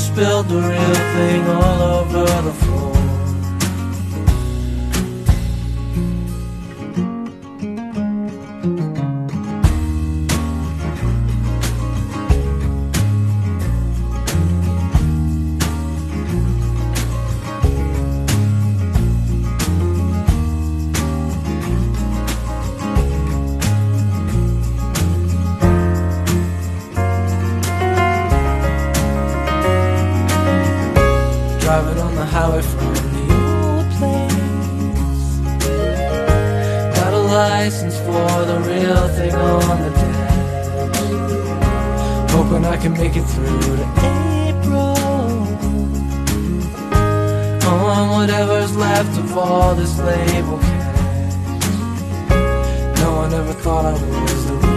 spilled the real thing all over the floor. Driving on the highway from the old place, got a license for the real thing on the dash, hoping I can make it through to April, on whatever's left of all this label cash. No one ever thought I was the